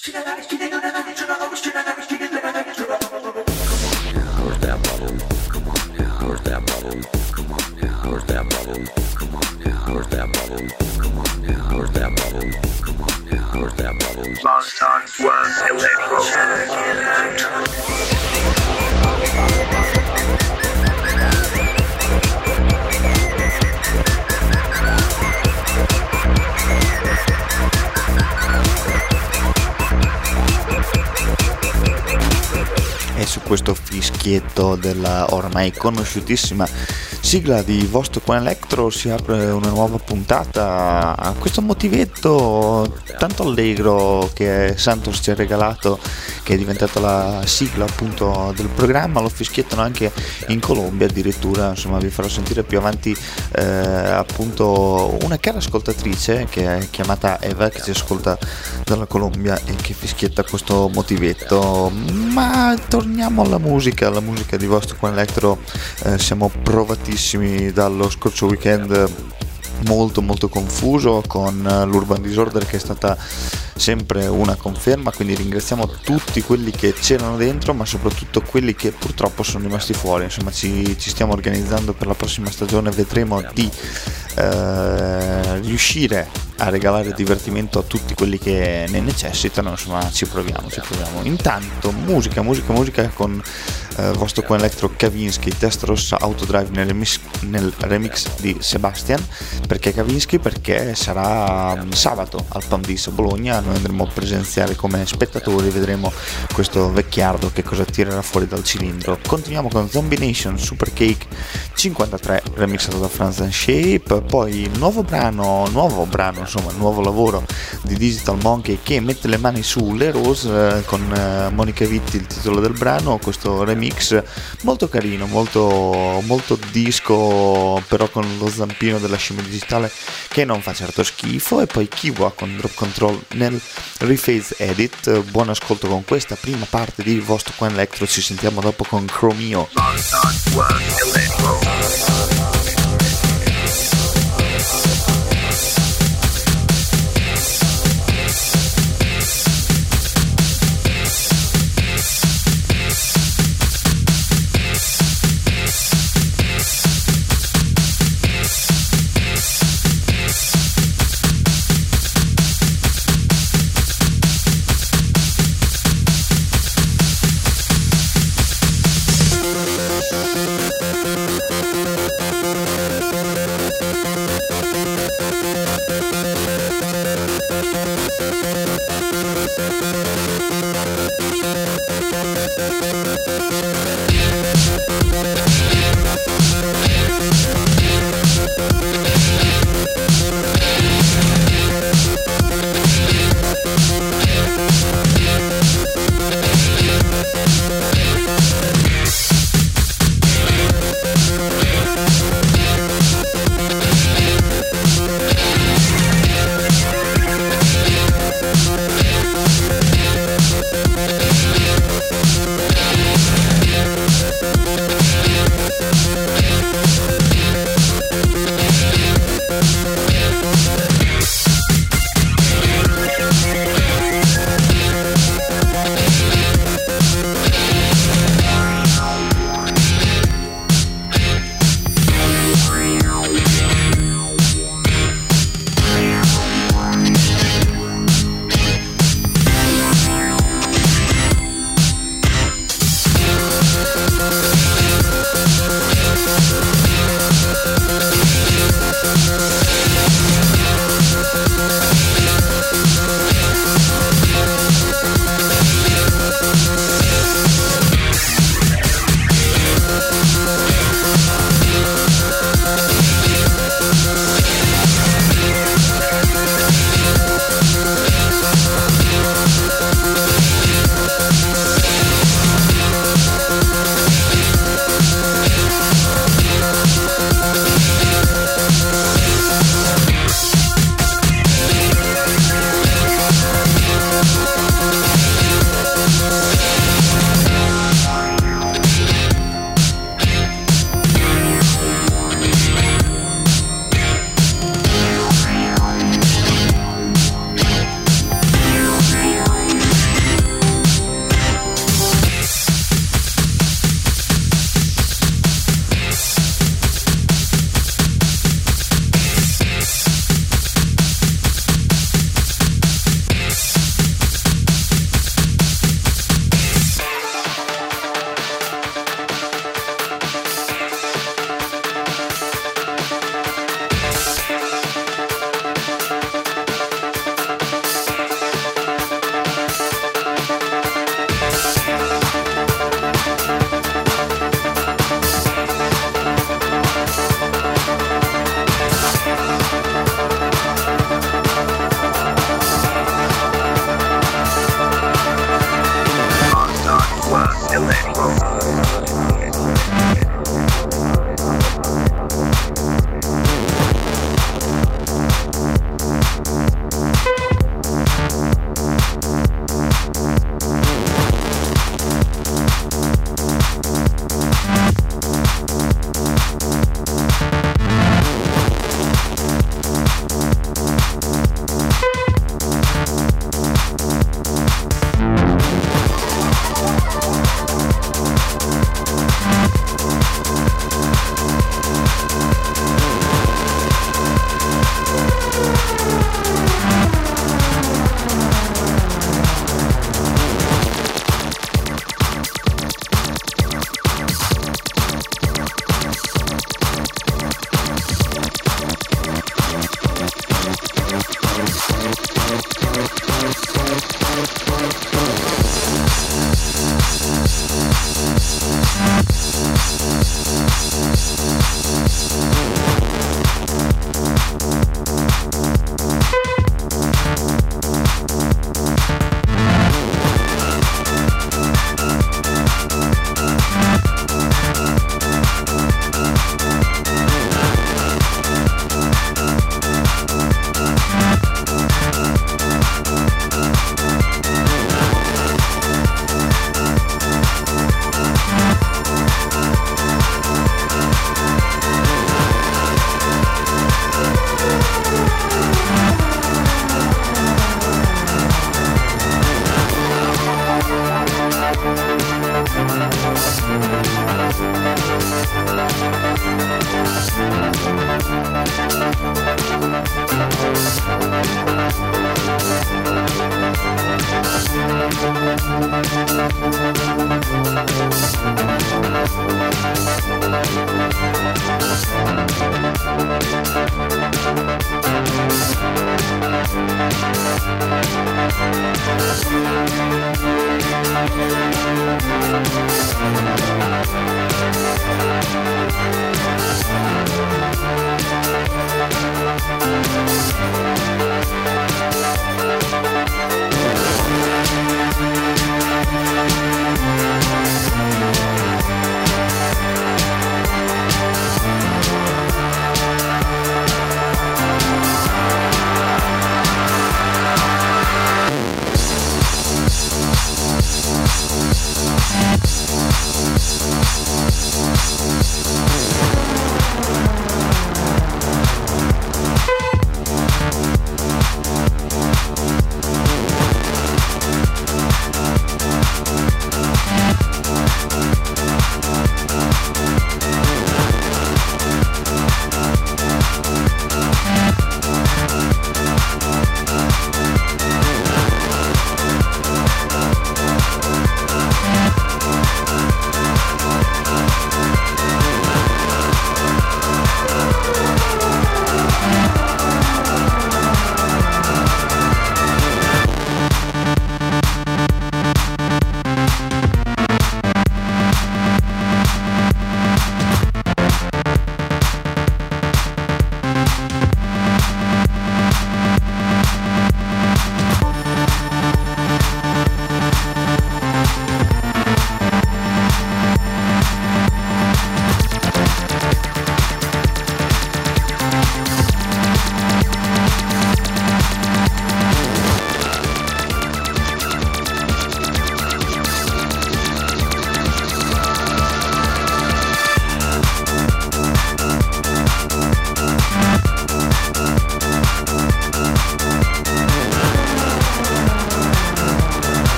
E su questo fischietto della ormai conosciutissima sigla di Vostok One Electro si apre una nuova puntata a questo motivetto tanto allegro che Santos ci ha regalato, che è diventata la sigla appunto del programma. Lo fischiettano anche in Colombia addirittura, insomma vi farò sentire più avanti appunto una cara ascoltatrice che è chiamata Eva, che ci ascolta dalla Colombia e che fischietta questo motivetto. Ma torniamo alla musica di Vostok One Electro. Siamo provatissimi dallo scorso weekend molto confuso con l'Urban Disorder, che è stata sempre una conferma, quindi ringraziamo tutti quelli che c'erano dentro, ma soprattutto quelli che purtroppo sono rimasti fuori. Insomma ci stiamo organizzando per la prossima stagione, vedremo di riuscire a regalare divertimento a tutti quelli che ne necessitano. Insomma ci proviamo. Intanto musica con Vostok One Electro Kavinsky, Testa Rossa Autodrive nel remix di Sebastian. Perché Kavinsky? Perché sarà sabato al Pamdis a Bologna, noi andremo a presenziare come spettatori, vedremo questo vecchiardo che cosa tirerà fuori dal cilindro. Continuiamo con Zombie Nation Super Cake 53 remixato da Franz and Shape, poi il nuovo lavoro di Digital Monkey che mette le mani su Le Rose con Monica Vitti, il titolo del brano, questo remix molto carino, molto disco, però con lo zampino della scimmia digitale che non fa certo schifo. E poi Kiwa con Drop Control nel Rephase Edit. Buon ascolto con questa prima parte di Vostok One Electro, ci sentiamo dopo con Chromio.